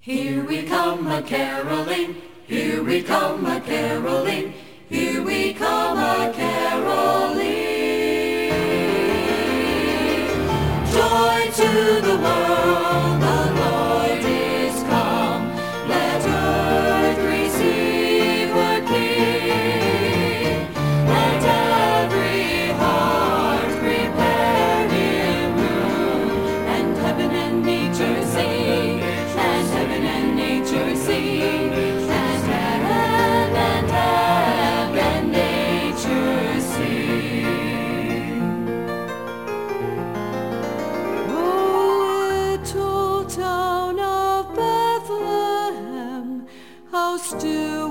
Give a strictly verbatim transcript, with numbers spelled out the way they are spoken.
Here we come a-caroling, here we come a-caroling, here we come a-caroling. Joy to the world, the Lord is come. Let earth receive her King. Let every heart prepare him room, and heaven and nature sing, and heaven and nature sing, and heaven and heaven and nature sing. Oh, little town of Bethlehem, how still